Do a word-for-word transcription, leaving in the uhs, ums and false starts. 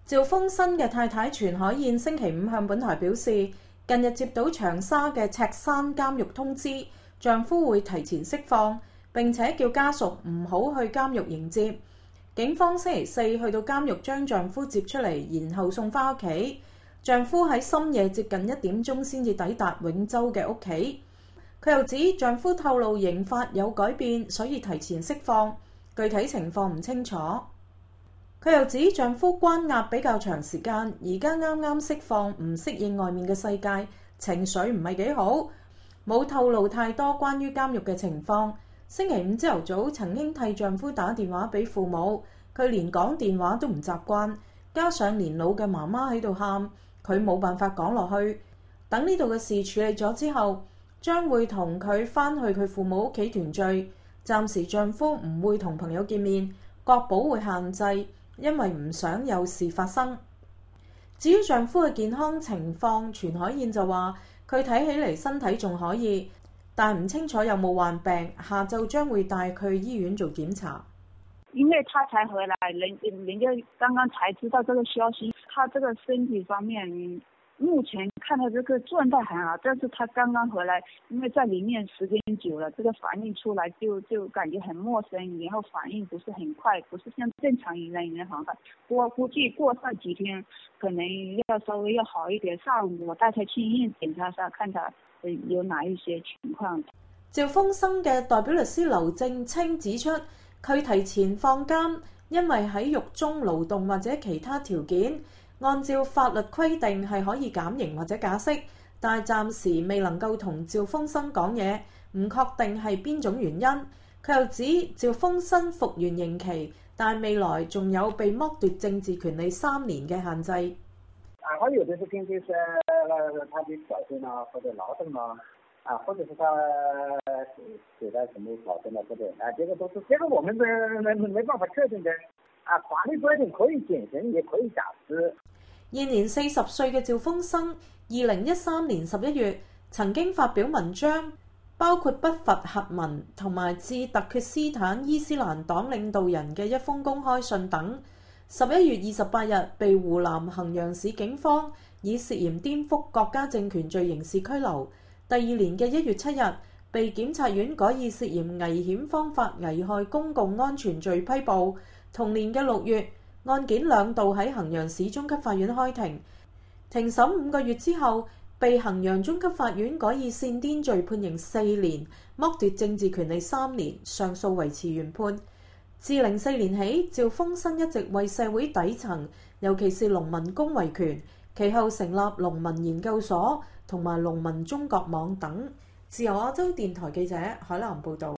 趙豐新嘅太太全海燕星期五向本台表示，近日接到長沙嘅赤山監獄通知，丈夫會提前釋放，並且叫家屬唔好去監獄迎接。警方星期四去到監獄將丈夫接出嚟，然後送返屋企。丈夫喺深夜接近一點鐘先至抵達永州嘅屋企。佢又指丈夫透露刑法有改變，所以提前釋放，具體情況唔清楚。佢又指丈夫關押比較長時間，而家啱啱釋放，唔適應外面嘅世界，情緒唔係幾好，冇透露太多關於監獄嘅情況。星期五朝頭早曾經替丈夫打電話俾父母，佢連講電話都唔習慣，加上年老嘅媽媽喺度喊，佢冇辦法講落去。等呢度嘅事處理咗之後，將會同佢返去佢父母屋企團聚。暫時丈夫唔會同朋友見面，國保會限制，因為唔想有事發生。至於丈夫嘅健康情況，全海燕就話佢睇起嚟身體仲可以，但唔清楚有冇患病。下晝將會帶佢去醫院做檢查。 因為他才回來，人人家剛剛才知道這個消息，他這個身體方面目前看到這個狀態很好，但是他剛剛回來，因為在裡面時間久了，這個反應出來就就感覺很陌生，然後反應不是很快，不是像正常人一樣很快。我估計過上幾天可能要稍微要好一點。上午我帶他去醫院檢查下，看他有哪一些情況。 趙豐新嘅代表律師劉正清指出，佢提前放監，因為喺獄中勞動或者其他條件，按照法律規定係可以減刑或者假釋，但係暫時未能夠同趙豐新講嘢，唔確定係邊種原因。佢又指趙豐新服完刑期，但係未來仲有被剝奪政治權利三年嘅限制。 啊，我有的是根據是他的表現啊，或者勞動啊。啊，或者是他給他什麼保證啊，或者啊，這個都是，這個我們沒沒沒辦法確定的。啊，法律規定可以減刑，也可以假釋。 現年四十歲嘅趙豐新，二零一三年十一月曾經發表文章，包括不罰核文同埋致突厥斯坦伊斯蘭黨領導人嘅一封公開信等。十一月二十八日被湖南衡陽市警方以涉嫌顛覆國家政權罪刑事拘留。第二年嘅一月七日，被檢察院改以涉嫌危險方法危害公共安全罪批捕。同年嘅六月，案件兩度喺衡陽市中級法院開庭，庭審五個月之後，被衡陽中級法院改以煽顛罪判刑四年，剝奪政治權利三年，上訴維持原判。自零四年起，趙豐新一直為社會底層，尤其是農民工維權，其後成立農民研究所同埋農民中國網等。自由亞洲電台記者海南報導。